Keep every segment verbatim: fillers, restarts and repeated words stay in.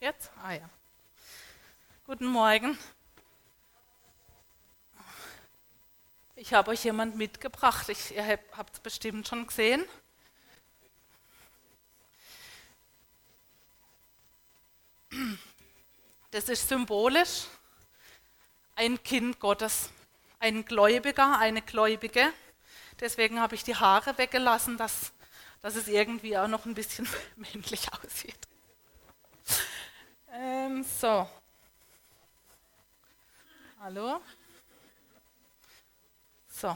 Jetzt? Ah ja. Guten Morgen. Ich habe euch jemand mitgebracht. Ich, ihr habt es bestimmt schon gesehen. Das ist symbolisch ein Kind Gottes, ein Gläubiger, eine Gläubige. Deswegen habe ich die Haare weggelassen, dass, dass es irgendwie auch noch ein bisschen männlich aussieht. Ähm, so. Hallo? So.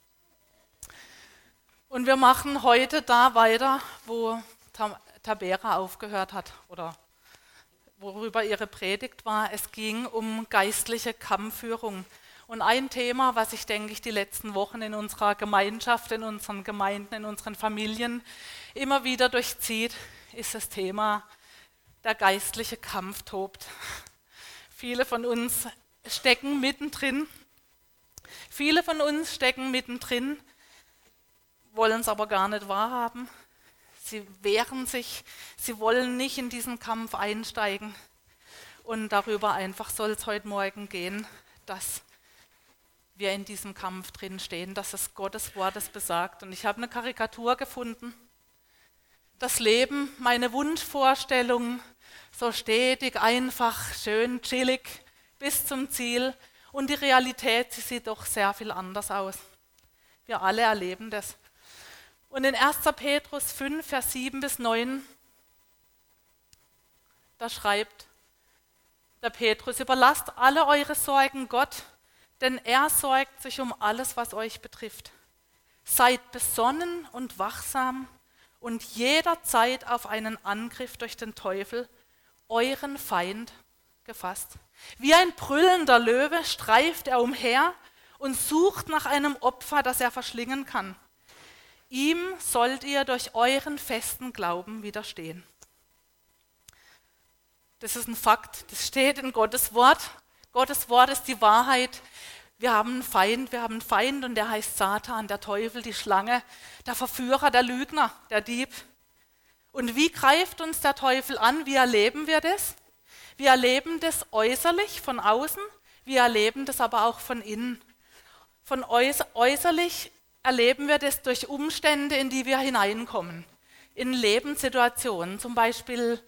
Und wir machen heute da weiter, wo Tabera aufgehört hat oder worüber ihre Predigt war. Es ging um geistliche Kampfführung. Und ein Thema, was ich denke ich die letzten Wochen in unserer Gemeinschaft, in unseren Gemeinden, in unseren Familien immer wieder durchzieht, ist das Thema, der geistliche Kampf tobt. Viele von uns stecken mittendrin. Viele von uns stecken mittendrin, wollen es aber gar nicht wahrhaben. Sie wehren sich, sie wollen nicht in diesen Kampf einsteigen. Und darüber einfach soll es heute Morgen gehen, dass wir in diesem Kampf drin stehen, dass es Gottes Wort es besagt. Und ich habe eine Karikatur gefunden. Das Leben, meine Wunschvorstellung, so stetig, einfach, schön, chillig bis zum Ziel. Und die Realität, sie sieht doch sehr viel anders aus. Wir alle erleben das. Und in erster Petrus fünf, Vers sieben bis neun, da schreibt der Petrus, überlasst alle eure Sorgen Gott, denn er sorgt sich um alles, was euch betrifft. Seid besonnen und wachsam und jederzeit auf einen Angriff durch den Teufel, euren Feind, gefasst. Wie ein brüllender Löwe streift er umher und sucht nach einem Opfer, das er verschlingen kann. Ihm sollt ihr durch euren festen Glauben widerstehen. Das ist ein Fakt, das steht in Gottes Wort. Gottes Wort ist die Wahrheit. Wir haben einen Feind, wir haben einen Feind und der heißt Satan, der Teufel, die Schlange, der Verführer, der Lügner, der Dieb. Und wie greift uns der Teufel an? Wie erleben wir das? Wir erleben das äußerlich von außen, wir erleben das aber auch von innen. Von äußerlich erleben wir das durch Umstände, in die wir hineinkommen, in Lebenssituationen, zum Beispiel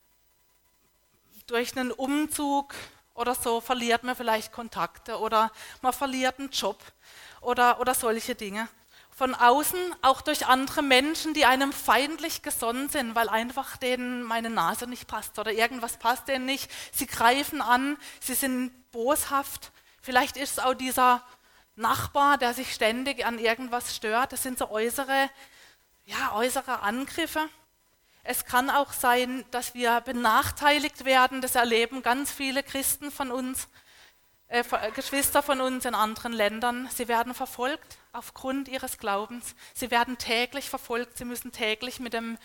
durch einen Umzug oder so verliert man vielleicht Kontakte oder man verliert einen Job oder, oder solche Dinge. Von außen auch durch andere Menschen, die einem feindlich gesonnen sind, weil einfach denen meine Nase nicht passt oder irgendwas passt denen nicht. Sie greifen an, sie sind boshaft. Vielleicht ist es auch dieser Nachbar, der sich ständig an irgendwas stört. Das sind so äußere, ja, äußere Angriffe. Es kann auch sein, dass wir benachteiligt werden. Das erleben ganz viele Christen von uns, äh, Geschwister von uns in anderen Ländern. Sie werden verfolgt aufgrund ihres Glaubens. Sie werden täglich verfolgt. Sie müssen täglich mit dem,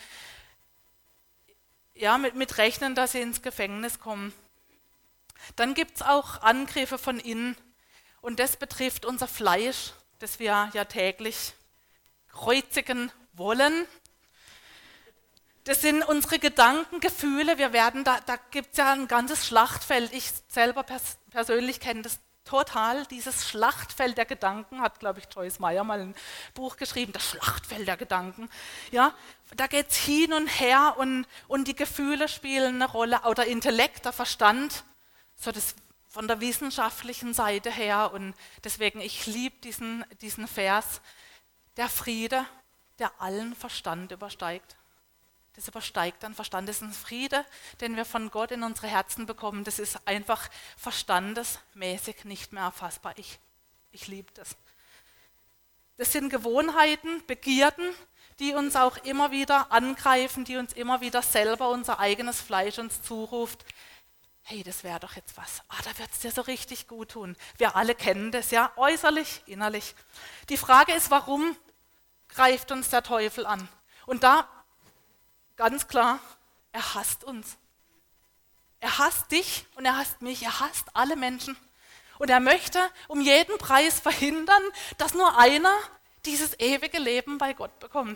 ja, mit, mit rechnen, dass sie ins Gefängnis kommen. Dann gibt es auch Angriffe von innen. Und das betrifft unser Fleisch, das wir ja täglich kreuzigen wollen. Das sind unsere Gedanken, Gefühle. Wir werden da, da gibt es ja ein ganzes Schlachtfeld. Ich selber pers- persönlich kenne das total. Dieses Schlachtfeld der Gedanken hat, glaube ich, Joyce Meyer mal ein Buch geschrieben. Das Schlachtfeld der Gedanken. Ja, da geht es hin und her und, und die Gefühle spielen eine Rolle. Oder Intellekt, der Verstand, so das von der wissenschaftlichen Seite her. Und deswegen, ich liebe diesen, diesen Vers. Der Friede, der allen Verstand übersteigt. Das übersteigt dann Verstand. Das ist ein Friede, den wir von Gott in unsere Herzen bekommen. Das ist einfach verstandesmäßig nicht mehr erfassbar. Ich, ich liebe das. Das sind Gewohnheiten, Begierden, die uns auch immer wieder angreifen, die uns immer wieder selber unser eigenes Fleisch uns zuruft. Hey, das wäre doch jetzt was. Ah, da wird es dir so richtig gut tun. Wir alle kennen das, ja, äußerlich, innerlich. Die Frage ist, warum greift uns der Teufel an? Und da ganz klar, er hasst uns. Er hasst dich und er hasst mich, er hasst alle Menschen. Und er möchte um jeden Preis verhindern, dass nur einer dieses ewige Leben bei Gott bekommt.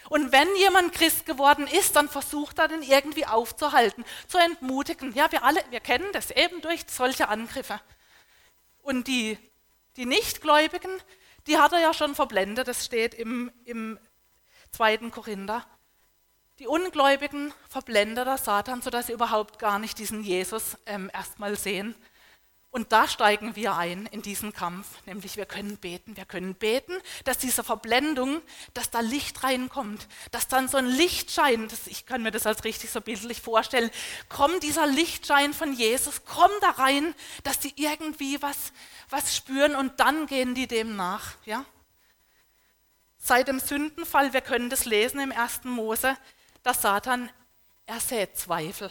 Und wenn jemand Christ geworden ist, dann versucht er, den irgendwie aufzuhalten, zu entmutigen. Ja, wir alle, wir kennen das eben durch solche Angriffe. Und die, die Nichtgläubigen, die hat er ja schon verblendet, das steht im, im zweiten Korinther. Die Ungläubigen verblendet der Satan, sodass sie überhaupt gar nicht diesen Jesus ähm, erstmal sehen. Und da steigen wir ein in diesen Kampf, nämlich wir können beten. Wir können beten, dass diese Verblendung, dass da Licht reinkommt, dass dann so ein Lichtschein, das, ich kann mir das als richtig so bildlich vorstellen, kommt dieser Lichtschein von Jesus, kommt da rein, dass die irgendwie was, was spüren und dann gehen die dem nach. Ja? Seit dem Sündenfall, wir können das lesen im ersten Mose, dass Satan, er sät Zweifel.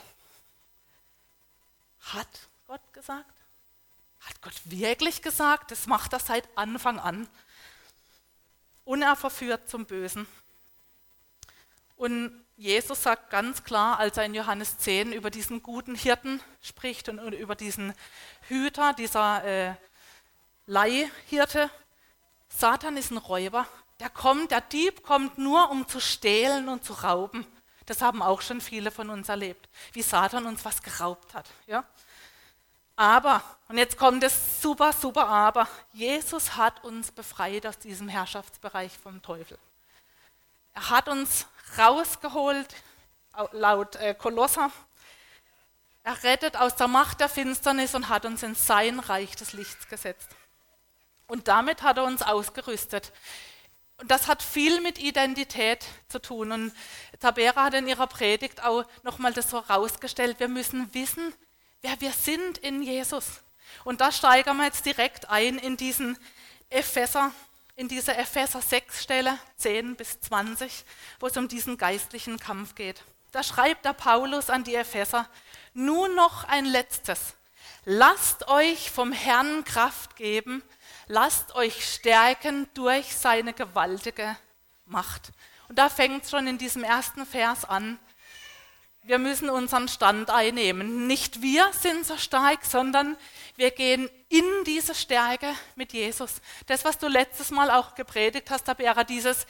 Hat Gott gesagt? Hat Gott wirklich gesagt? Das macht er seit Anfang an. Und er verführt zum Bösen. Und Jesus sagt ganz klar, als er in Johannes zehn über diesen guten Hirten spricht und über diesen Hüter, dieser äh, Leihhirte, Satan ist ein Räuber. Der kommt, der Dieb kommt nur, um zu stehlen und zu rauben. Das haben auch schon viele von uns erlebt, wie Satan uns was geraubt hat. Ja? Aber, und jetzt kommt das super, super Aber, Jesus hat uns befreit aus diesem Herrschaftsbereich vom Teufel. Er hat uns rausgeholt, laut äh, Kolosser, er rettet aus der Macht der Finsternis und hat uns in sein Reich des Lichts gesetzt. Und damit hat er uns ausgerüstet. Und das hat viel mit Identität zu tun. Und Tabera hat in ihrer Predigt auch nochmal das so rausgestellt, wir müssen wissen, wer wir sind in Jesus. Und da steigern wir jetzt direkt ein in diesen Epheser, in diese Epheser sechs Stelle, zehn bis zwanzig, wo es um diesen geistlichen Kampf geht. Da schreibt der Paulus an die Epheser, nun noch ein letztes. Lasst euch vom Herrn Kraft geben, lasst euch stärken durch seine gewaltige Macht. Und da fängt es schon in diesem ersten Vers an. Wir müssen unseren Stand einnehmen. Nicht wir sind so stark, sondern wir gehen in diese Stärke mit Jesus. Das, was du letztes Mal auch gepredigt hast, Tabera, dieses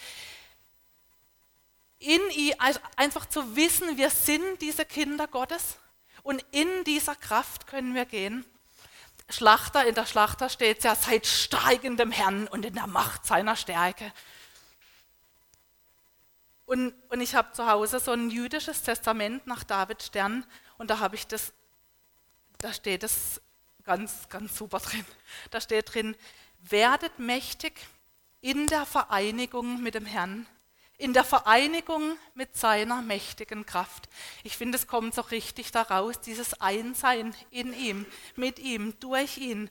in ihm, also einfach zu wissen, wir sind diese Kinder Gottes und in dieser Kraft können wir gehen. Schlachter, in der Schlachter steht es ja, seid stark in dem Herrn und in der Macht seiner Stärke. Und, und ich habe zu Hause so ein jüdisches Testament nach David Stern und da habe ich das, da steht es ganz, ganz super drin. Da steht drin, werdet mächtig in der Vereinigung mit dem Herrn, in der Vereinigung mit seiner mächtigen Kraft. Ich finde, es kommt so richtig daraus, dieses Einsein in ihm, mit ihm, durch ihn.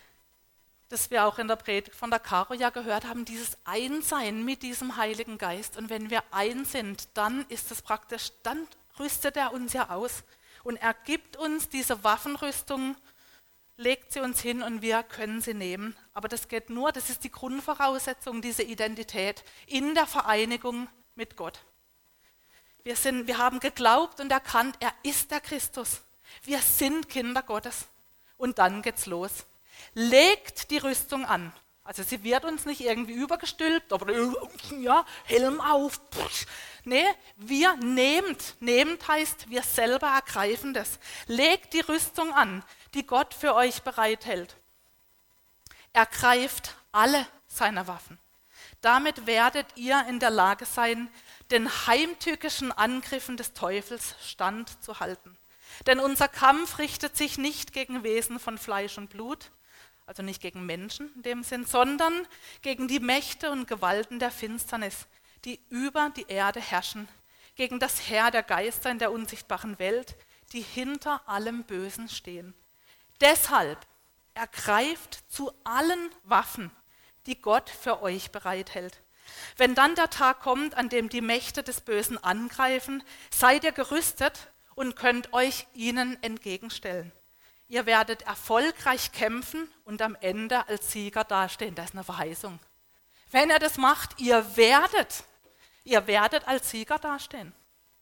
Das wir auch in der Predigt von der Caro ja gehört haben, dieses Einsein mit diesem Heiligen Geist. Und wenn wir eins sind, dann ist es praktisch, dann rüstet er uns ja aus. Und er gibt uns diese Waffenrüstung, legt sie uns hin und wir können sie nehmen. Aber das geht nur, das ist die Grundvoraussetzung, diese Identität in der Vereinigung mit Gott. Wir, sind, wir haben geglaubt und erkannt, er ist der Christus. Wir sind Kinder Gottes. Und dann geht's los. Legt die Rüstung an. Also sie wird uns nicht irgendwie übergestülpt, aber ja, Helm auf. Nee, wir nehmt. Nehmt heißt, wir selber ergreifen das. Legt die Rüstung an, die Gott für euch bereithält. Ergreift alle seine Waffen. Damit werdet ihr in der Lage sein, den heimtückischen Angriffen des Teufels standzuhalten. Denn unser Kampf richtet sich nicht gegen Wesen von Fleisch und Blut, also nicht gegen Menschen in dem Sinn, sondern gegen die Mächte und Gewalten der Finsternis, die über die Erde herrschen, gegen das Heer der Geister in der unsichtbaren Welt, die hinter allem Bösen stehen. Deshalb ergreift zu allen Waffen, die Gott für euch bereithält. Wenn dann der Tag kommt, an dem die Mächte des Bösen angreifen, seid ihr gerüstet und könnt euch ihnen entgegenstellen. Ihr werdet erfolgreich kämpfen und am Ende als Sieger dastehen. Das ist eine Verheißung. Wenn ihr das macht, ihr werdet, ihr werdet als Sieger dastehen.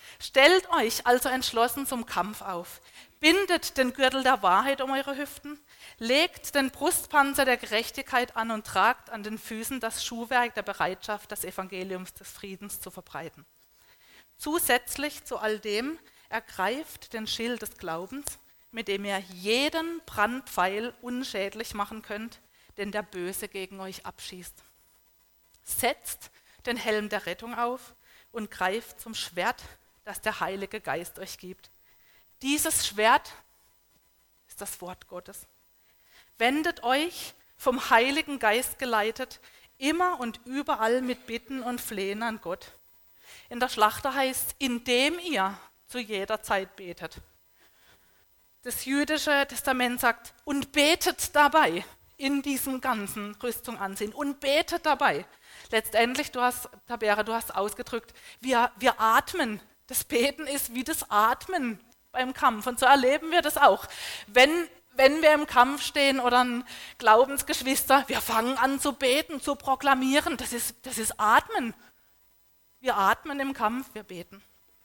Stellt euch also entschlossen zum Kampf auf. Bindet den Gürtel der Wahrheit um eure Hüften, legt den Brustpanzer der Gerechtigkeit an und tragt an den Füßen das Schuhwerk der Bereitschaft, das Evangelium des Friedens zu verbreiten. Zusätzlich zu all dem ergreift den Schild des Glaubens, mit dem ihr jeden Brandpfeil unschädlich machen könnt, den der Böse gegen euch abschießt. Setzt den Helm der Rettung auf und greift zum Schwert, das der Heilige Geist euch gibt. Dieses Schwert ist das Wort Gottes. Wendet euch, vom Heiligen Geist geleitet, immer und überall mit Bitten und Flehen an Gott. In der Schlachter heißt es, indem ihr zu jeder Zeit betet. Das jüdische Testament sagt, und betet dabei, in diesem ganzen Rüstung anziehen, und betet dabei. Letztendlich, du hast, Tabera, du hast ausgedrückt, wir, wir atmen. Das Beten ist wie das Atmen beim Kampf. Und so erleben wir das auch. Wenn, wenn wir im Kampf stehen oder ein Glaubensgeschwister, wir fangen an zu beten, zu proklamieren. Das ist, das ist Atmen. Wir atmen im Kampf, wir beten.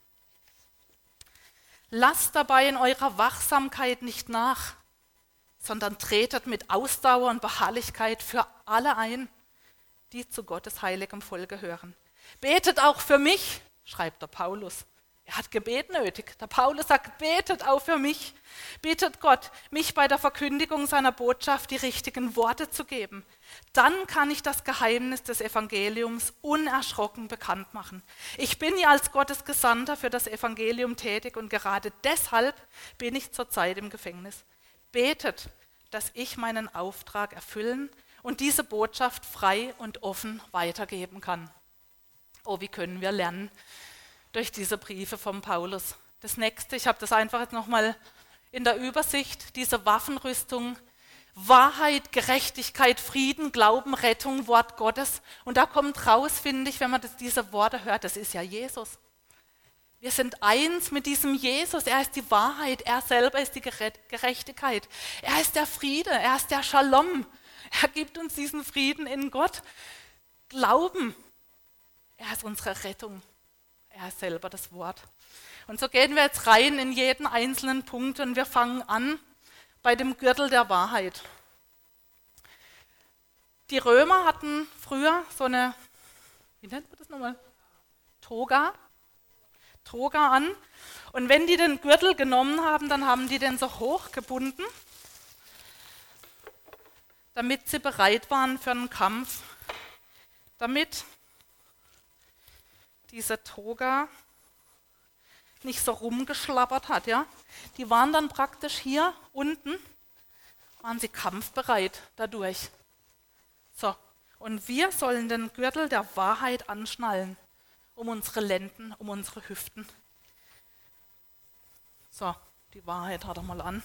Lasst dabei in eurer Wachsamkeit nicht nach, sondern tretet mit Ausdauer und Beharrlichkeit für alle ein, die zu Gottes heiligem Volk gehören. Betet auch für mich, schreibt der Paulus. Er hat Gebet nötig. Der Paulus sagt, betet auch für mich. Bittet Gott, mich bei der Verkündigung seiner Botschaft die richtigen Worte zu geben. Dann kann ich das Geheimnis des Evangeliums unerschrocken bekannt machen. Ich bin ja als Gottes Gesandter für das Evangelium tätig und gerade deshalb bin ich zurzeit im Gefängnis. Betet, dass ich meinen Auftrag erfüllen und diese Botschaft frei und offen weitergeben kann. Oh, wie können wir lernen durch diese Briefe von Paulus. Das nächste, ich habe das einfach jetzt nochmal in der Übersicht, diese Waffenrüstung, Wahrheit, Gerechtigkeit, Frieden, Glauben, Rettung, Wort Gottes. Und da kommt raus, finde ich, wenn man das, diese Worte hört, das ist ja Jesus. Wir sind eins mit diesem Jesus, er ist die Wahrheit, er selber ist die Gerechtigkeit, er ist der Friede, er ist der Shalom, er gibt uns diesen Frieden in Gott. Glauben, er ist unsere Rettung. Er ist selber das Wort. Und so gehen wir jetzt rein in jeden einzelnen Punkt und wir fangen an bei dem Gürtel der Wahrheit. Die Römer hatten früher so eine, wie nennt man das nochmal? Toga. Toga an. Und wenn die den Gürtel genommen haben, dann haben die den so hoch gebunden, damit sie bereit waren für einen Kampf. Damit diese Toga nicht so rumgeschlappert hat, ja. Die waren dann praktisch hier unten, waren sie kampfbereit dadurch. So, und wir sollen den Gürtel der Wahrheit anschnallen, um unsere Lenden, um unsere Hüften. So, die Wahrheit hat er mal an.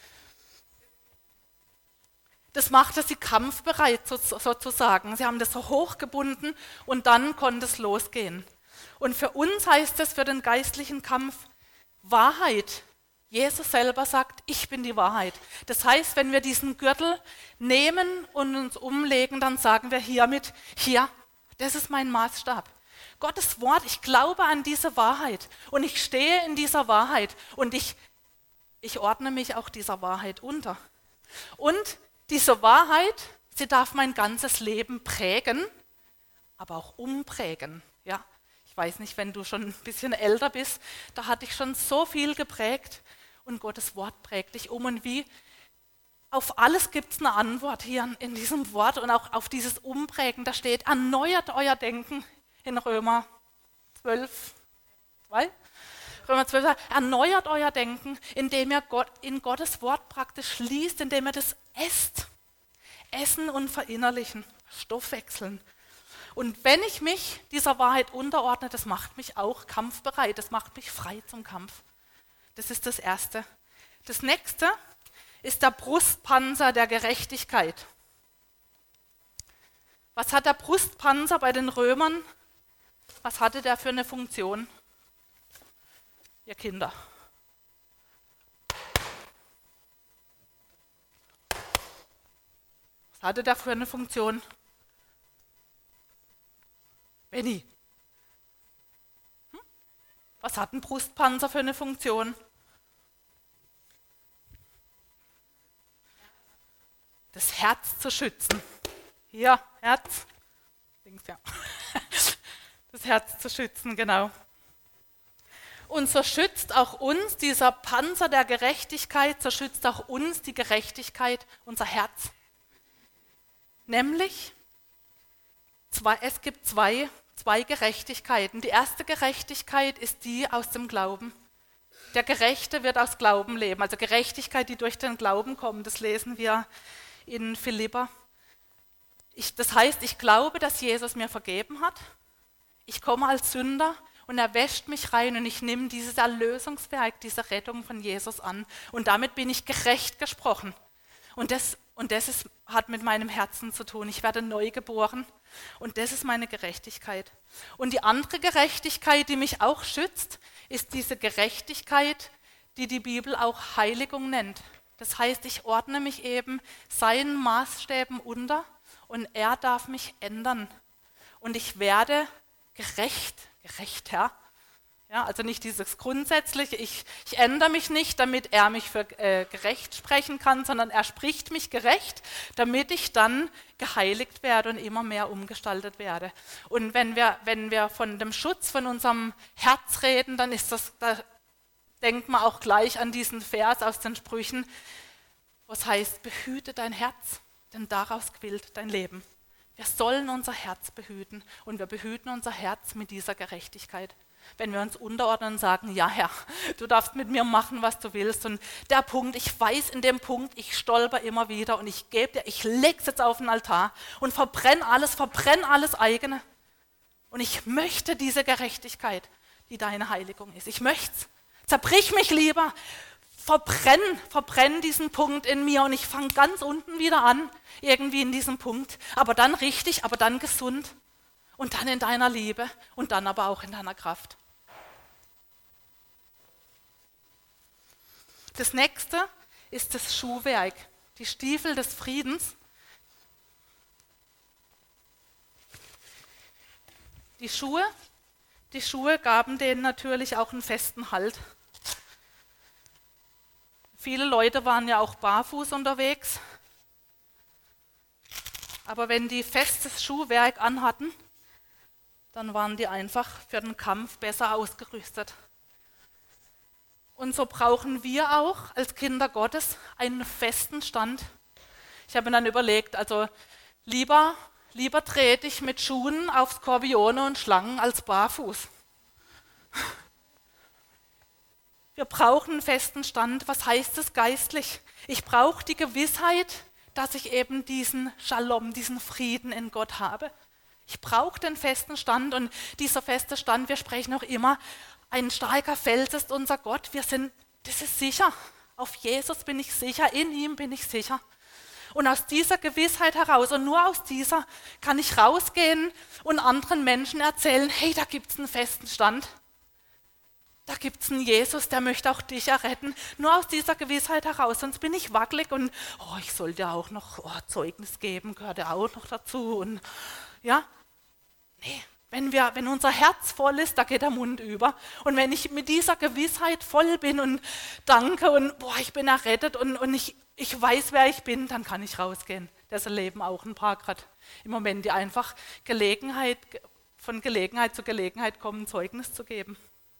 Das machte sie kampfbereit sozusagen. Sie haben das so hochgebunden und dann konnte es losgehen. Und für uns heißt es, für den geistlichen Kampf, Wahrheit. Jesus selber sagt, ich bin die Wahrheit. Das heißt, wenn wir diesen Gürtel nehmen und uns umlegen, dann sagen wir hiermit, hier, das ist mein Maßstab. Gottes Wort, ich glaube an diese Wahrheit und ich stehe in dieser Wahrheit und ich, ich ordne mich auch dieser Wahrheit unter. Und diese Wahrheit, sie darf mein ganzes Leben prägen, aber auch umprägen, ja. Ich weiß nicht, wenn du schon ein bisschen älter bist, da hat dich schon so viel geprägt und Gottes Wort prägt dich um. Und wie auf alles gibt es eine Antwort hier in diesem Wort und auch auf dieses Umprägen. Da steht, erneuert euer Denken in Römer zwölf, zwei? Römer zwölf, erneuert euer Denken, indem ihr Gott, in Gottes Wort praktisch liest, indem ihr das esst. Essen und verinnerlichen, Stoffwechseln. Und wenn ich mich dieser Wahrheit unterordne, das macht mich auch kampfbereit, das macht mich frei zum Kampf. Das ist das Erste. Das Nächste ist der Brustpanzer der Gerechtigkeit. Was hat der Brustpanzer bei den Römern? Was hatte der für eine Funktion? Ihr Kinder. Was hatte der für eine Funktion? Benni. Hm? Was Was hat ein Brustpanzer für eine Funktion? Das Herz zu schützen. Hier, Herz. Links, ja. Das Herz zu schützen, genau. Und so schützt auch uns dieser Panzer der Gerechtigkeit, so schützt auch uns die Gerechtigkeit, unser Herz. Nämlich, zwei, es gibt zwei, zwei Gerechtigkeiten. Die erste Gerechtigkeit ist die aus dem Glauben. Der Gerechte wird aus Glauben leben. Also Gerechtigkeit, die durch den Glauben kommt, das lesen wir in Philipper. Ich, das heißt, ich glaube, dass Jesus mir vergeben hat. Ich komme als Sünder und er wäscht mich rein und ich nehme dieses Erlösungswerk, diese Rettung von Jesus an. Und damit bin ich gerecht gesprochen. Und das, und das ist, hat mit meinem Herzen zu tun. Ich werde neu geboren und das ist meine Gerechtigkeit. Und die andere Gerechtigkeit, die mich auch schützt, ist diese Gerechtigkeit, die die Bibel auch Heiligung nennt. Das heißt, ich ordne mich eben seinen Maßstäben unter und er darf mich ändern. Und ich werde gerecht, gerecht, Herr. Ja, also nicht dieses grundsätzliche, ich, ich ändere mich nicht, damit er mich für äh, gerecht sprechen kann, sondern er spricht mich gerecht, damit ich dann geheiligt werde und immer mehr umgestaltet werde. Und wenn wir, wenn wir von dem Schutz von unserem Herz reden, dann ist das, da denkt man auch gleich an diesen Vers aus den Sprüchen, was heißt, behüte dein Herz, denn daraus quillt dein Leben. Wir sollen unser Herz behüten und wir behüten unser Herz mit dieser Gerechtigkeit. Wenn wir uns unterordnen und sagen, ja Herr, du darfst mit mir machen, was du willst. Und der Punkt, ich weiß in dem Punkt, ich stolper immer wieder und ich gebe dir, ich leg's jetzt auf den Altar und verbrenne alles, verbrenne alles eigene. Und ich möchte diese Gerechtigkeit, die deine Heiligung ist. Ich möchte es. Zerbrich mich lieber. Verbrenn, verbrenn diesen Punkt in mir und ich fange ganz unten wieder an, irgendwie in diesem Punkt, aber dann richtig, aber dann gesund und dann in deiner Liebe und dann aber auch in deiner Kraft. Das nächste ist das Schuhwerk, die Stiefel des Friedens. Die Schuhe, die Schuhe gaben denen natürlich auch einen festen Halt. Viele Leute waren ja auch barfuß unterwegs, aber wenn die festes Schuhwerk anhatten, dann waren die einfach für den Kampf besser ausgerüstet. Und so brauchen wir auch als Kinder Gottes einen festen Stand. Ich habe mir dann überlegt, also lieber, lieber trete ich mit Schuhen auf Skorpione und Schlangen als barfuß. Wir brauchen einen festen Stand. Was heißt es geistlich? Ich brauche die Gewissheit, dass ich eben diesen Shalom, diesen Frieden in Gott habe. Ich brauche den festen Stand und dieser feste Stand, wir sprechen auch immer, ein starker Fels ist unser Gott. Wir sind, das ist sicher. Auf Jesus bin ich sicher, in ihm bin ich sicher. Und aus dieser Gewissheit heraus und nur aus dieser kann ich rausgehen und anderen Menschen erzählen, hey, da gibt es einen festen Stand. Da gibt es einen Jesus, der möchte auch dich erretten. Nur aus dieser Gewissheit heraus, sonst bin ich wackelig und oh, ich sollte auch noch oh, Zeugnis geben, gehört ja auch noch dazu. Und ja, nee, wenn, wir, wenn unser Herz voll ist, da geht der Mund über. Und wenn ich mit dieser Gewissheit voll bin und danke und boah, ich bin errettet und, und ich, ich weiß, wer ich bin, dann kann ich rausgehen. Das erleben auch ein paar gerade im Moment, die einfach Gelegenheit, von Gelegenheit zu Gelegenheit kommen, Zeugnis zu geben.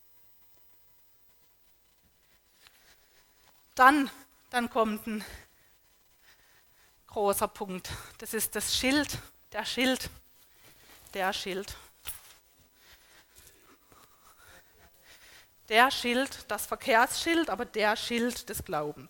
Dann, dann kommt ein großer Punkt. Das ist das Schild, der Schild, der Schild. Der Schild, das Verkehrsschild, aber der Schild des Glaubens.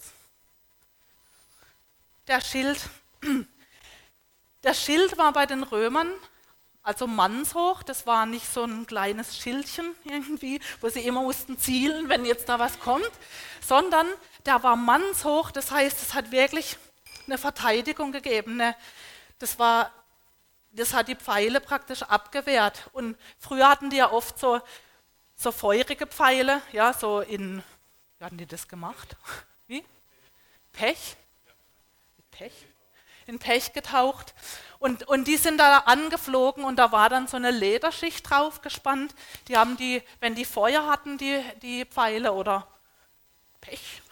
Der Schild, der Schild war bei den Römern also mannshoch, das war nicht so ein kleines Schildchen irgendwie, wo sie immer mussten zielen, wenn jetzt da was kommt, sondern der war mannshoch, das heißt, es hat wirklich eine Verteidigung gegeben. Eine, das, war, das hat die Pfeile praktisch abgewehrt. Und früher hatten die ja oft so, so feurige Pfeile, ja, so in, wie hatten die das gemacht? Wie? Pech? Pech? in Pech getaucht. Und, und die sind da angeflogen und da war dann so eine Lederschicht drauf gespannt. Die haben die, wenn die Feuer hatten, die, die Pfeile oder Pech.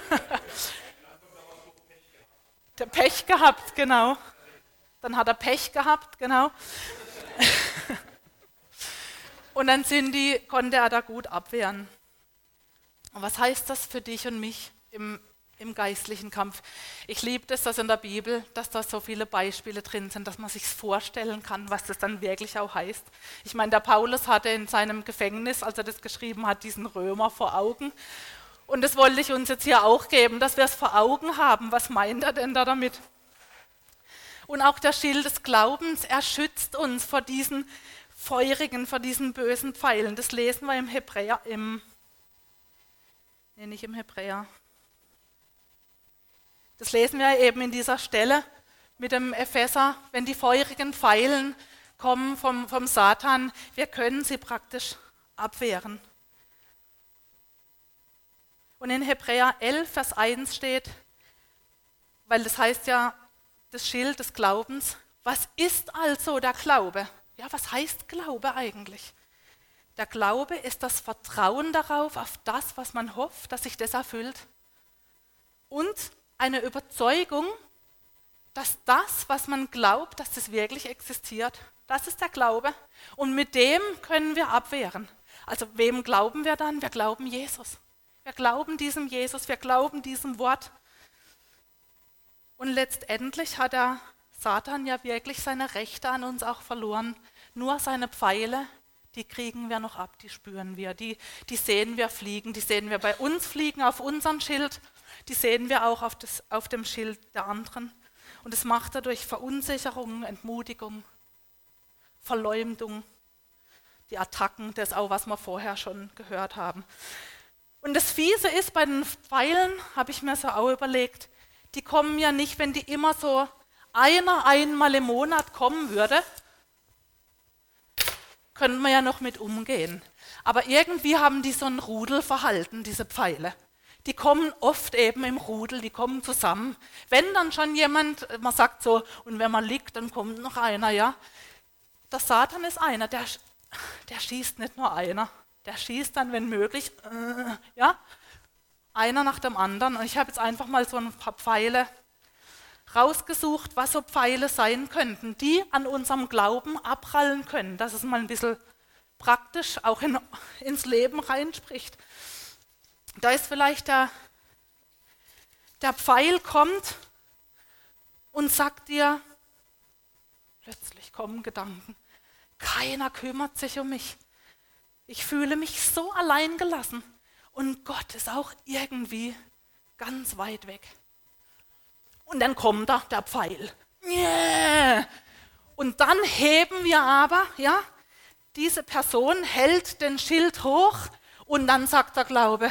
Der Pech gehabt, genau. Dann hat er Pech gehabt, genau. Und dann sind die, konnte er da gut abwehren. Und was heißt das für dich und mich im, im geistlichen Kampf? Ich liebe das, dass in der Bibel, dass da so viele Beispiele drin sind, dass man sich vorstellen kann, was das dann wirklich auch heißt. Ich meine, der Paulus hatte in seinem Gefängnis, als er das geschrieben hat, diesen Römer vor Augen. Und das wollte ich uns jetzt hier auch geben, dass wir es vor Augen haben. Was meint er denn da damit? Und auch der Schild des Glaubens, er schützt uns vor diesen feurigen, vor diesen bösen Pfeilen. Das lesen wir im Hebräer, im, nee, nicht im Hebräer. Das lesen wir eben in dieser Stelle mit dem Epheser, wenn die feurigen Pfeilen kommen vom, vom Satan, wir können sie praktisch abwehren. Und in Hebräer elf, Vers eins steht, weil das heißt ja, das Schild des Glaubens, was ist also der Glaube? Ja, was heißt Glaube eigentlich? Der Glaube ist das Vertrauen darauf, auf das, was man hofft, dass sich das erfüllt. Und eine Überzeugung, dass das, was man glaubt, dass das wirklich existiert. Das ist der Glaube. Und mit dem können wir abwehren. Also wem glauben wir dann? Wir glauben Jesus. Wir glauben diesem Jesus, wir glauben diesem Wort. Und letztendlich hat der Satan ja wirklich seine Rechte an uns auch verloren. Nur seine Pfeile, die kriegen wir noch ab, die spüren wir, die, die sehen wir fliegen, die sehen wir bei uns fliegen auf unserem Schild, die sehen wir auch auf, das, auf dem Schild der anderen. Und das macht er durch Verunsicherung, Entmutigung, Verleumdung, die Attacken, das auch, was wir vorher schon gehört haben. Und das Fiese ist, bei den Pfeilen, habe ich mir so auch überlegt, die kommen ja nicht, wenn die immer so einer einmal im Monat kommen würde, können wir ja noch mit umgehen. Aber irgendwie haben die so ein Rudelverhalten, diese Pfeile. Die kommen oft eben im Rudel, die kommen zusammen. Wenn dann schon jemand, man sagt so, und wenn man liegt, dann kommt noch einer, ja. Der Satan ist einer, der, der schießt nicht nur einer. Der schießt dann, wenn möglich, äh, ja, einer nach dem anderen. Und ich habe jetzt einfach mal so ein paar Pfeile rausgesucht, was so Pfeile sein könnten, die an unserem Glauben abprallen können, dass es mal ein bisschen praktisch auch in, ins Leben reinspricht. Da ist vielleicht der, der Pfeil kommt und sagt dir, plötzlich kommen Gedanken, keiner kümmert sich um mich. Ich fühle mich so alleingelassen und Gott ist auch irgendwie ganz weit weg. Und dann kommt da der Pfeil. Yeah. Und dann heben wir aber, ja, diese Person hält den Schild hoch und dann sagt der Glaube,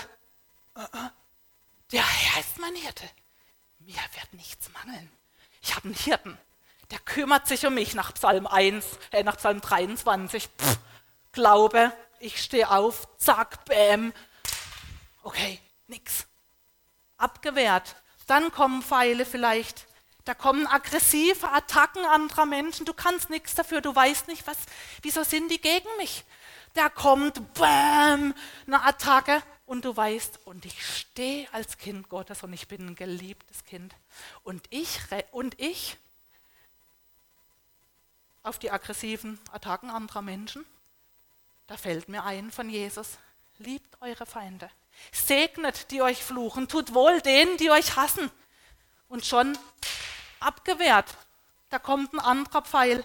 der Herr ist mein Hirte, mir wird nichts mangeln. Ich habe einen Hirten, der kümmert sich um mich nach Psalm eins, äh, nach Psalm dreiundzwanzig. Pff, Glaube, ich stehe auf, zack, bäm. Okay, nix. Abgewehrt. Dann kommen Pfeile vielleicht. Da kommen aggressive Attacken anderer Menschen. Du kannst nichts dafür, du weißt nicht, was, wieso sind die gegen mich. Da kommt, bäm, eine Attacke und du weißt, und ich stehe als Kind Gottes und ich bin ein geliebtes Kind. Und ich, und ich auf die aggressiven Attacken anderer Menschen, da fällt mir ein von Jesus, liebt eure Feinde, segnet, die euch fluchen, tut wohl denen, die euch hassen. Und schon abgewehrt, da kommt ein anderer Pfeil.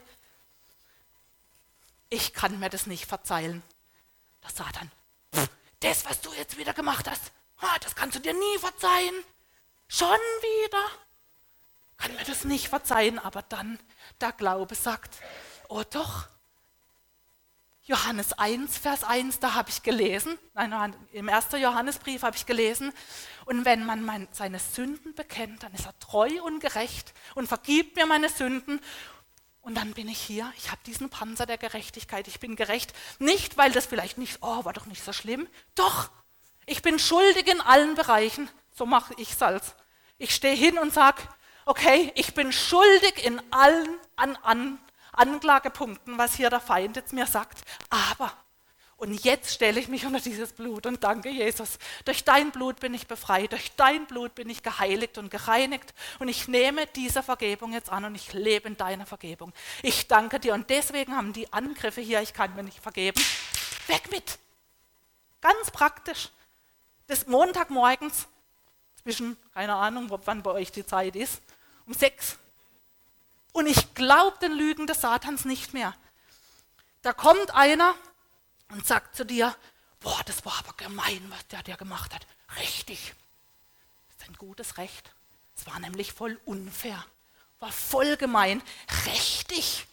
Ich kann mir das nicht verzeihen. Der Satan, das, was du jetzt wieder gemacht hast, das kannst du dir nie verzeihen. Schon wieder. Kann mir das nicht verzeihen, aber dann der Glaube sagt, oh doch. Johannes eins, Vers eins, da habe ich gelesen, nein, im ersten Johannesbrief habe ich gelesen, und wenn man mein, seine Sünden bekennt, dann ist er treu und gerecht und vergibt mir meine Sünden. Und dann bin ich hier, ich habe diesen Panzer der Gerechtigkeit, ich bin gerecht. Nicht, weil das vielleicht nicht, oh, war doch nicht so schlimm. Doch, ich bin schuldig in allen Bereichen, so mache ich Salz. Ich stehe hin und sage, okay, ich bin schuldig in allen an, an, Anklagepunkten, was hier der Feind jetzt mir sagt, aber, und jetzt stelle ich mich unter dieses Blut und danke Jesus, durch dein Blut bin ich befreit, durch dein Blut bin ich geheiligt und gereinigt und ich nehme diese Vergebung jetzt an und ich lebe in deiner Vergebung. Ich danke dir und deswegen haben die Angriffe hier, ich kann mir nicht vergeben, weg mit. Ganz praktisch. Das Montagmorgens, zwischen, keine Ahnung, wann bei euch die Zeit ist, um sechs. Und ich glaube den Lügen des Satans nicht mehr. Da kommt einer und sagt zu dir, boah, das war aber gemein, was der dir gemacht hat. Richtig. Das ist ein gutes Recht. Es war nämlich voll unfair. War voll gemein. Richtig.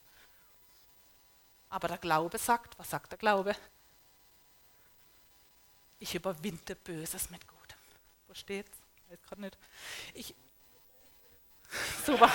Aber der Glaube sagt, was sagt der Glaube? Ich überwinde Böses mit Gutem. Wo steht's? Ich weiß gerade nicht. Ich Super.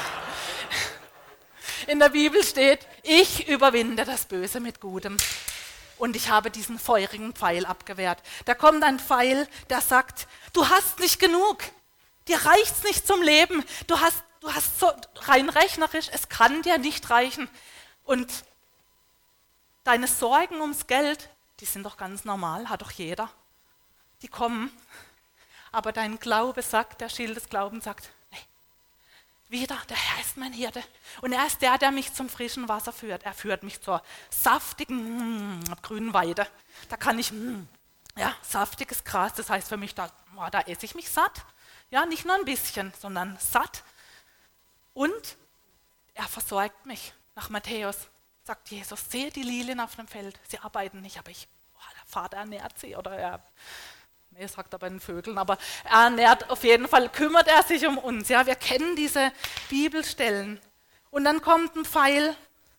In der Bibel steht, ich überwinde das Böse mit Gutem. Und ich habe diesen feurigen Pfeil abgewehrt. Da kommt ein Pfeil, der sagt, du hast nicht genug. Dir reicht's nicht zum Leben. Du hast, du hast so rein rechnerisch, es kann dir nicht reichen. Und deine Sorgen ums Geld, die sind doch ganz normal, hat doch jeder. Die kommen. Aber dein Glaube sagt, der Schild des Glaubens sagt, nee, wieder, der Herr ist mein Hirte. Und er ist der, der mich zum frischen Wasser führt. Er führt mich zur saftigen, mm, grünen Weide. Da kann ich, mm, ja, saftiges Gras, das heißt für mich, da, oh, da esse ich mich satt. Ja, nicht nur ein bisschen, sondern satt. Und er versorgt mich. Nach Matthäus sagt Jesus, sehe die Lilien auf dem Feld, sie arbeiten nicht, aber ich, oh, der Vater ernährt sie. Oder er, nee, sagt er bei den Vögeln, aber er ernährt auf jeden Fall, kümmert er sich um uns. Ja, wir kennen diese Bibelstellen. Und dann kommt ein Pfeil,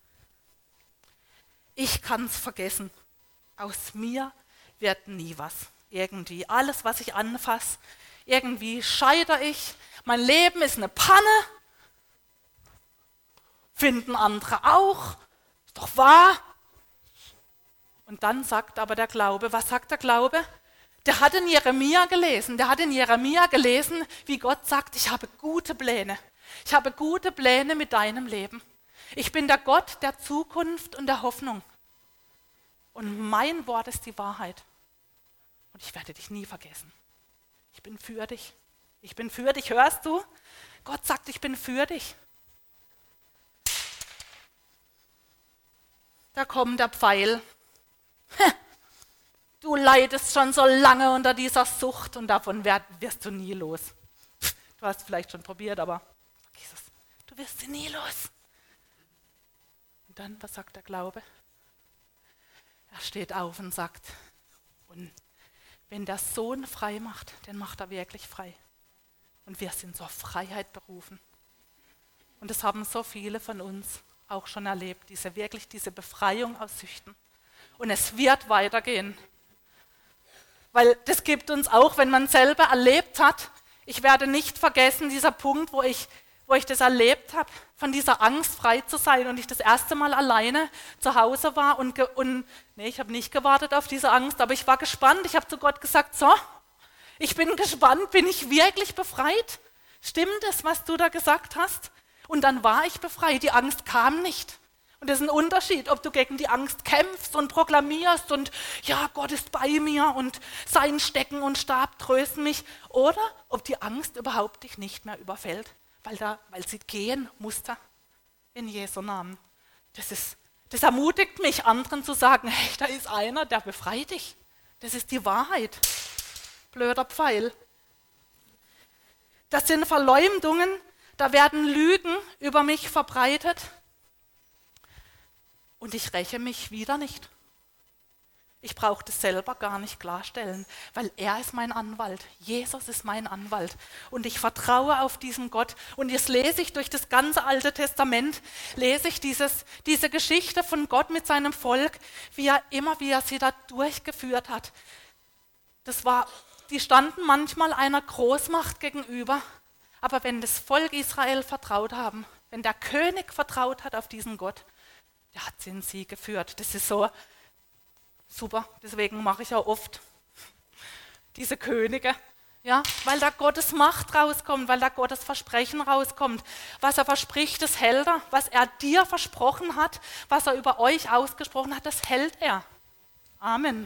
ich kann es vergessen. Aus mir wird nie was. Irgendwie, alles, was ich anfasse, irgendwie scheitere ich. Mein Leben ist eine Panne. Finden andere auch. Ist doch wahr. Und dann sagt aber der Glaube, was sagt der Glaube? Der hat in Jeremia gelesen, der hat in Jeremia gelesen, wie Gott sagt, ich habe gute Pläne. Ich habe gute Pläne mit deinem Leben. Ich bin der Gott der Zukunft und der Hoffnung. Und mein Wort ist die Wahrheit. Und ich werde dich nie vergessen. Ich bin für dich. Ich bin für dich, hörst du? Gott sagt, ich bin für dich. Da kommt der Pfeil. Du leidest schon so lange unter dieser Sucht und davon wirst du nie los. Du hast es vielleicht schon probiert, aber Jesus, du wirst sie nie los. Und dann, was sagt der Glaube? Er steht auf und sagt, und wenn der Sohn frei macht, dann macht er wirklich frei. Und wir sind zur Freiheit berufen. Und das haben so viele von uns auch schon erlebt, diese wirklich diese Befreiung aus Süchten. Und es wird weitergehen. Weil das gibt uns auch, wenn man selber erlebt hat, ich werde nicht vergessen, dieser Punkt, wo ich, wo ich das erlebt habe, von dieser Angst frei zu sein und ich das erste Mal alleine zu Hause war und, ge, und nee, ich habe nicht gewartet auf diese Angst, aber ich war gespannt. Ich habe zu Gott gesagt, so, ich bin gespannt, bin ich wirklich befreit? Stimmt es, was du da gesagt hast? Und dann war ich befreit, die Angst kam nicht. Und das ist ein Unterschied, ob du gegen die Angst kämpfst und proklamierst und ja, Gott ist bei mir und sein Stecken und Stab trösten mich, oder ob die Angst überhaupt dich nicht mehr überfällt, weil, da, weil sie gehen musste in Jesu Namen. Das, ist, das ermutigt mich, anderen zu sagen, hey, da ist einer, der befreit dich. Das ist die Wahrheit. Blöder Pfeil. Das sind Verleumdungen, da werden Lügen über mich verbreitet. Und ich räche mich wieder nicht. Ich brauche das selber gar nicht klarstellen, weil er ist mein Anwalt. Jesus ist mein Anwalt. Und ich vertraue auf diesen Gott. Und jetzt lese ich durch das ganze Alte Testament, lese ich dieses, diese Geschichte von Gott mit seinem Volk, wie er immer, wie er sie da durchgeführt hat. Das war, die standen manchmal einer Großmacht gegenüber. Aber wenn das Volk Israel vertraut haben, wenn der König vertraut hat auf diesen Gott, der hat sie in sie geführt. Das ist so super, deswegen mache ich auch oft diese Könige. Ja, weil da Gottes Macht rauskommt, weil da Gottes Versprechen rauskommt. Was er verspricht, das hält er. Was er dir versprochen hat, was er über euch ausgesprochen hat, das hält er. Amen.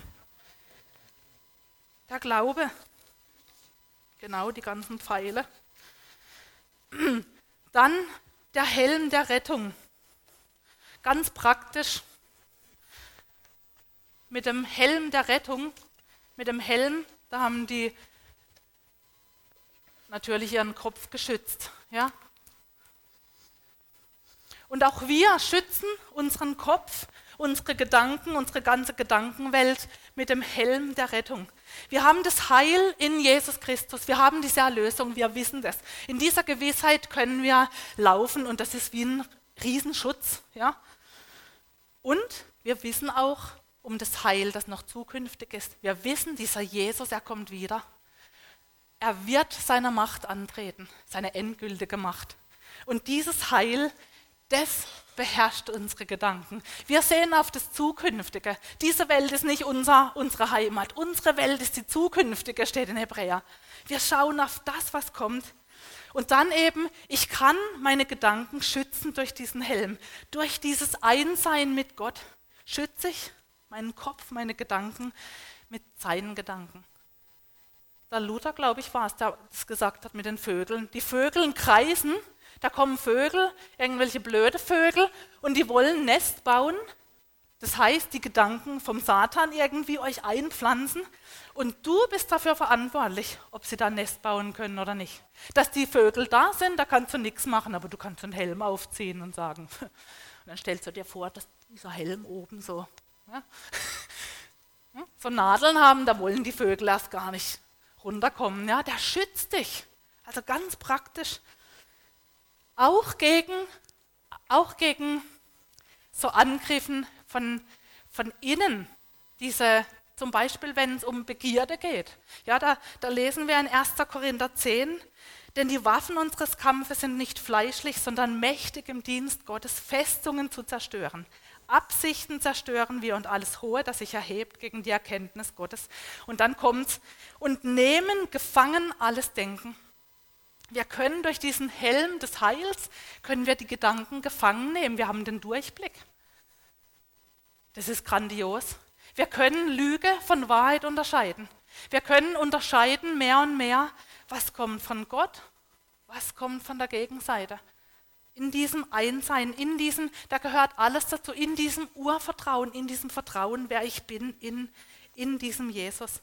Der Glaube. Genau, die ganzen Pfeile. Dann der Helm der Rettung. Ganz praktisch. Mit dem Helm der Rettung, mit dem Helm, da haben die natürlich ihren Kopf geschützt. Ja? Und auch wir schützen unseren Kopf, unsere Gedanken, unsere ganze Gedankenwelt mit dem Helm der Rettung. Wir haben das Heil in Jesus Christus, wir haben diese Erlösung, wir wissen das. In dieser Gewissheit können wir laufen und das ist wie ein Riesenschutz. Ja? Und wir wissen auch um das Heil, das noch zukünftig ist. Wir wissen, dieser Jesus, er kommt wieder. Er wird seine Macht antreten, seine endgültige Macht. Und dieses Heil, das beherrscht unsere Gedanken. Wir sehen auf das Zukünftige. Diese Welt ist nicht unser, unsere Heimat. Unsere Welt ist die zukünftige, steht in Hebräer. Wir schauen auf das, was kommt. Und dann eben, ich kann meine Gedanken schützen durch diesen Helm. Durch dieses Einsein mit Gott schütze ich meinen Kopf, meine Gedanken mit seinen Gedanken. Der Luther, glaube ich, war es, der das gesagt hat mit den Vögeln. Die Vögel kreisen, da kommen Vögel, irgendwelche blöde Vögel und die wollen ein Nest bauen. Das heißt, die Gedanken vom Satan irgendwie euch einpflanzen und du bist dafür verantwortlich, ob sie da ein Nest bauen können oder nicht. Dass die Vögel da sind, da kannst du nichts machen, aber du kannst einen Helm aufziehen und sagen. Und dann stellst du dir vor, dass dieser Helm oben so, ja, so Nadeln haben, da wollen die Vögel erst gar nicht runterkommen. Ja, der schützt dich. Also ganz praktisch. Auch gegen, auch gegen so Angriffen von, von innen. Diese, zum Beispiel, wenn es um Begierde geht. Ja, da, da lesen wir in erster Korinther zehn, denn die Waffen unseres Kampfes sind nicht fleischlich, sondern mächtig im Dienst Gottes, Festungen zu zerstören. Absichten zerstören wir und alles Hohe, das sich erhebt gegen die Erkenntnis Gottes. Und dann kommt's, und nehmen gefangen alles Denken. Wir können durch diesen Helm des Heils, können wir die Gedanken gefangen nehmen. Wir haben den Durchblick. Das ist grandios. Wir können Lüge von Wahrheit unterscheiden. Wir können unterscheiden mehr und mehr, was kommt von Gott, was kommt von der Gegenseite. In diesem Einsein, in diesem, da gehört alles dazu, in diesem Urvertrauen, in diesem Vertrauen, wer ich bin, in, in diesem Jesus.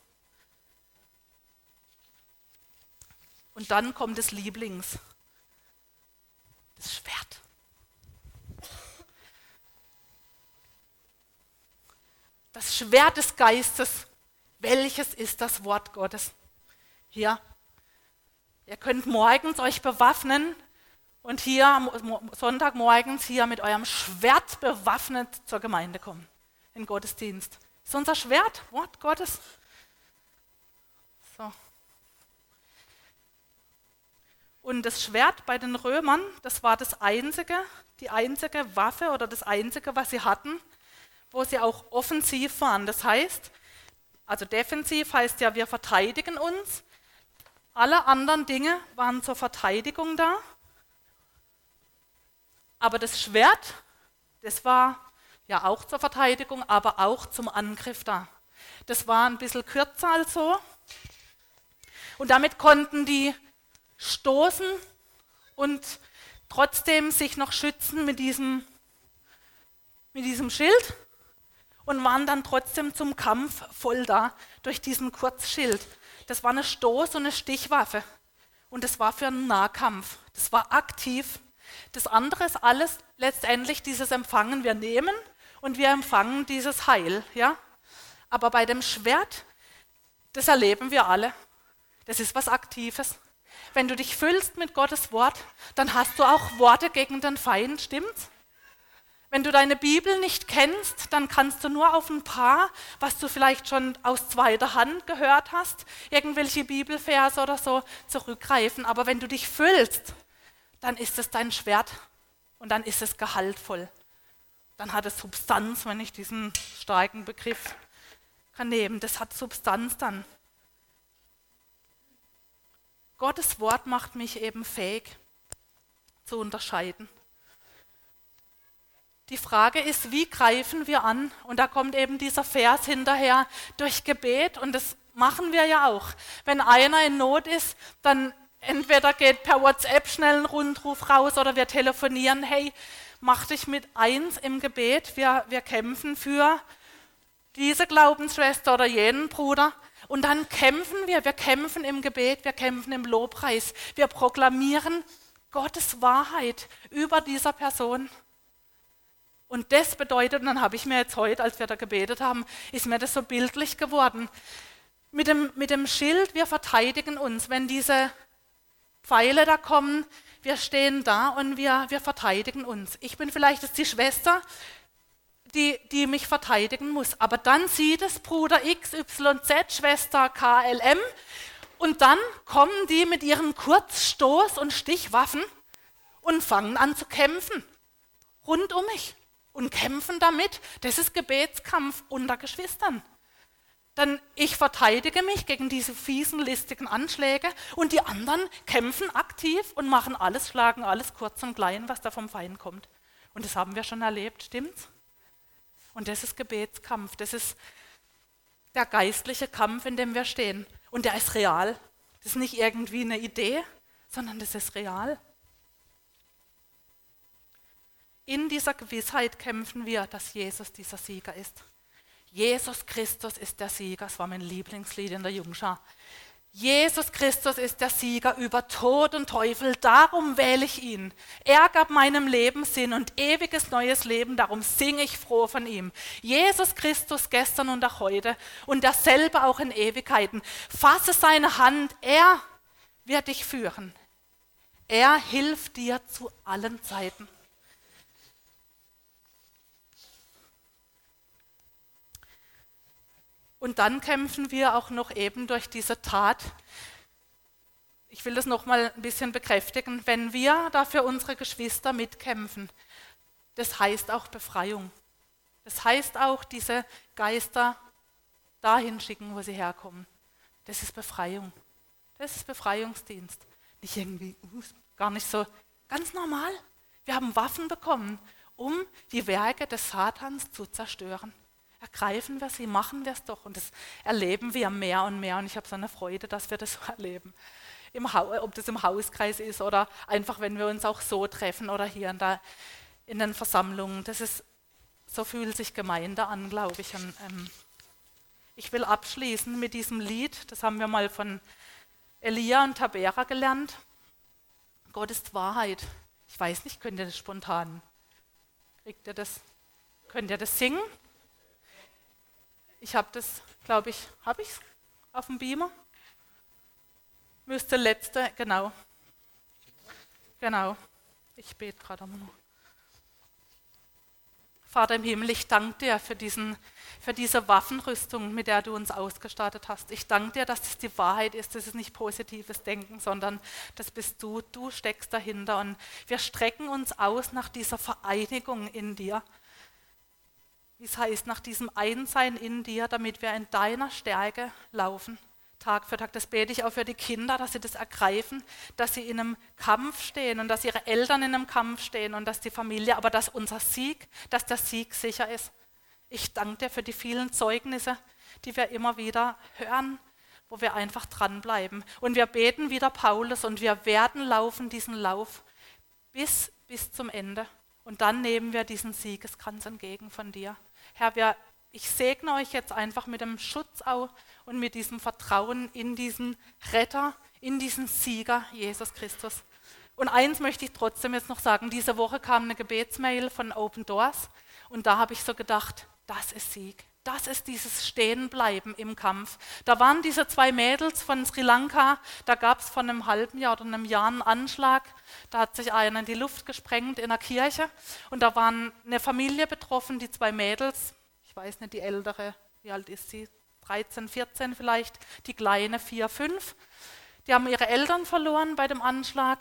Und dann kommt das Lieblings, das Schwert. Das Schwert des Geistes, welches ist das Wort Gottes? Hier, ihr könnt morgens euch bewaffnen und hier am Sonntagmorgens hier mit eurem Schwert bewaffnet zur Gemeinde kommen, in Gottesdienst. Das ist unser Schwert, Wort Gottes. So. Und das Schwert bei den Römern, das war das einzige, die einzige Waffe oder das einzige, was sie hatten, wo sie auch offensiv waren. Das heißt, also defensiv heißt ja, wir verteidigen uns. Alle anderen Dinge waren zur Verteidigung da. Aber das Schwert, das war ja auch zur Verteidigung, aber auch zum Angriff da. Das war ein bisschen kürzer als so. Und damit konnten die stoßen und trotzdem sich noch schützen mit diesem, mit diesem Schild und waren dann trotzdem zum Kampf voll da durch diesen Kurzschild. Das war eine Stoß- und eine Stichwaffe und das war für einen Nahkampf. Das war aktiv. Das andere ist alles letztendlich dieses Empfangen. Wir nehmen und wir empfangen dieses Heil. Ja? Aber bei dem Schwert, das erleben wir alle. Das ist was Aktives. Wenn du dich füllst mit Gottes Wort, dann hast du auch Worte gegen den Feind, stimmt's? Wenn du deine Bibel nicht kennst, dann kannst du nur auf ein paar, was du vielleicht schon aus zweiter Hand gehört hast, irgendwelche Bibelverse oder so, zurückgreifen. Aber wenn du dich füllst, dann ist es dein Schwert und dann ist es gehaltvoll. Dann hat es Substanz, wenn ich diesen starken Begriff kann nehmen. Das hat Substanz dann. Gottes Wort macht mich eben fähig zu unterscheiden. Die Frage ist, wie greifen wir an? Und da kommt eben dieser Vers hinterher durch Gebet und das machen wir ja auch. Wenn einer in Not ist, dann entweder geht per WhatsApp schnell ein Rundruf raus oder wir telefonieren, hey, mach dich mit eins im Gebet, wir, wir kämpfen für diese Glaubensschwester oder jenen Bruder. Und dann kämpfen wir, wir kämpfen im Gebet, wir kämpfen im Lobpreis, wir proklamieren Gottes Wahrheit über dieser Person. Und das bedeutet, und dann habe ich mir jetzt heute, als wir da gebetet haben, ist mir das so bildlich geworden. Mit dem, mit dem Schild, wir verteidigen uns, wenn diese Pfeile da kommen, wir stehen da und wir, wir verteidigen uns. Ich bin vielleicht jetzt die Schwester, die, die mich verteidigen muss, aber dann sieht es Bruder X Y Z, Schwester K L M und dann kommen die mit ihren Kurzstoß- und Stichwaffen und fangen an zu kämpfen, rund um mich. Und kämpfen damit, das ist Gebetskampf unter Geschwistern. Dann ich verteidige mich gegen diese fiesen, listigen Anschläge und die anderen kämpfen aktiv und machen alles, schlagen alles kurz und klein, was da vom Feind kommt. Und das haben wir schon erlebt, stimmt's? Und das ist Gebetskampf, das ist der geistliche Kampf, in dem wir stehen. Und der ist real. Das ist nicht irgendwie eine Idee, sondern das ist real. In dieser Gewissheit kämpfen wir, dass Jesus dieser Sieger ist. Jesus Christus ist der Sieger, das war mein Lieblingslied in der Jungschar. Jesus Christus ist der Sieger über Tod und Teufel, darum wähle ich ihn. Er gab meinem Leben Sinn und ewiges neues Leben, darum singe ich froh von ihm. Jesus Christus gestern und auch heute und derselbe auch in Ewigkeiten. Fasse seine Hand, er wird dich führen. Er hilft dir zu allen Zeiten. Und dann kämpfen wir auch noch eben durch diese Tat. Ich will das noch mal ein bisschen bekräftigen. Wenn wir dafür unsere Geschwister mitkämpfen, das heißt auch Befreiung. Das heißt auch, diese Geister dahin schicken, wo sie herkommen. Das ist Befreiung. Das ist Befreiungsdienst. Nicht irgendwie, uh, gar nicht so, ganz normal. Wir haben Waffen bekommen, um die Werke des Satans zu zerstören. Ergreifen wir sie, machen wir es doch. Und das erleben wir mehr und mehr. Und ich habe so eine Freude, dass wir das so erleben. Im ha- ob das im Hauskreis ist oder einfach, wenn wir uns auch so treffen oder hier in, der, in den Versammlungen. Das ist, so fühlt sich Gemeinde an, glaube ich. Und, ähm, ich will abschließen mit diesem Lied. Das haben wir mal von Elia und Tabera gelernt. Gott ist Wahrheit. Ich weiß nicht, könnt ihr das spontan? Kriegt ihr das? Könnt ihr das singen? Ich habe das, glaube ich, habe ich es auf dem Beamer? Müsste letzte, genau. Genau. Ich bete gerade noch. Vater im Himmel, ich danke dir für, diesen, für diese Waffenrüstung, mit der du uns ausgestattet hast. Ich danke dir, dass das die Wahrheit ist, das ist nicht positives Denken, sondern das bist du, du steckst dahinter. Und wir strecken uns aus nach dieser Vereinigung in dir. Wie es heißt, nach diesem Einsein in dir, damit wir in deiner Stärke laufen, Tag für Tag. Das bete ich auch für die Kinder, dass sie das ergreifen, dass sie in einem Kampf stehen und dass ihre Eltern in einem Kampf stehen und dass die Familie, aber dass unser Sieg, dass der Sieg sicher ist. Ich danke dir für die vielen Zeugnisse, die wir immer wieder hören, wo wir einfach dranbleiben. Und wir beten wieder Paulus und wir werden laufen diesen Lauf bis, bis zum Ende. Und dann nehmen wir diesen Siegeskranz entgegen von dir. Herr, wir, ich segne euch jetzt einfach mit dem Schutz auch und mit diesem Vertrauen in diesen Retter, in diesen Sieger, Jesus Christus. Und eins möchte ich trotzdem jetzt noch sagen, diese Woche kam eine Gebetsmail von Open Doors und da habe ich so gedacht, das ist Sieg. Das ist dieses Stehenbleiben im Kampf. Da waren diese zwei Mädels von Sri Lanka, da gab es vor einem halben Jahr oder einem Jahr einen Anschlag, da hat sich einer in die Luft gesprengt in der Kirche und da waren eine Familie betroffen, die zwei Mädels, ich weiß nicht, die ältere, wie alt ist sie, dreizehn, vierzehn vielleicht, die kleine vier, fünf, die haben ihre Eltern verloren bei dem Anschlag.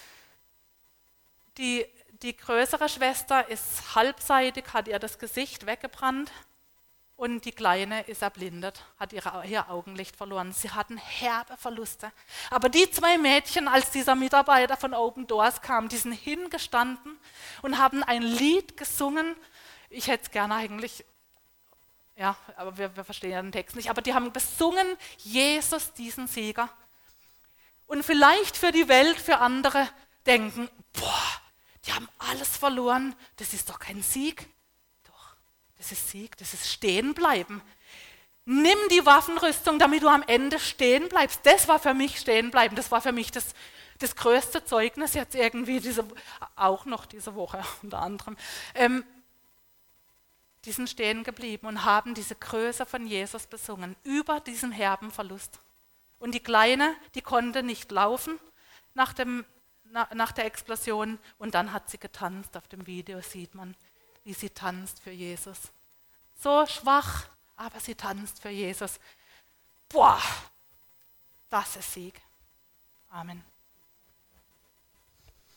Die, die größere Schwester ist halbseitig, hat ihr das Gesicht weggebrannt. Und die Kleine ist erblindet, hat ihre, ihr Augenlicht verloren. Sie hatten herbe Verluste. Aber die zwei Mädchen, als dieser Mitarbeiter von Open Doors kam, die sind hingestanden und haben ein Lied gesungen. Ich hätte es gerne eigentlich, ja, aber wir, wir verstehen ja den Text nicht, aber die haben besungen, Jesus, diesen Sieger. Und vielleicht für die Welt, für andere denken, boah, die haben alles verloren, das ist doch kein Sieg. Das ist Sieg, das ist Stehenbleiben. Nimm die Waffenrüstung, damit du am Ende stehen bleibst. Das war für mich Stehenbleiben. Das war für mich das, das größte Zeugnis jetzt irgendwie, diese, auch noch diese Woche unter anderem. Ähm, die sind stehen geblieben und haben diese Größe von Jesus besungen, über diesem herben Verlust. Und die Kleine, die konnte nicht laufen nach, dem, na, nach der Explosion und dann hat sie getanzt. Auf dem Video sieht man, wie sie tanzt für Jesus. So schwach, aber sie tanzt für Jesus. Boah, das ist Sieg. Amen.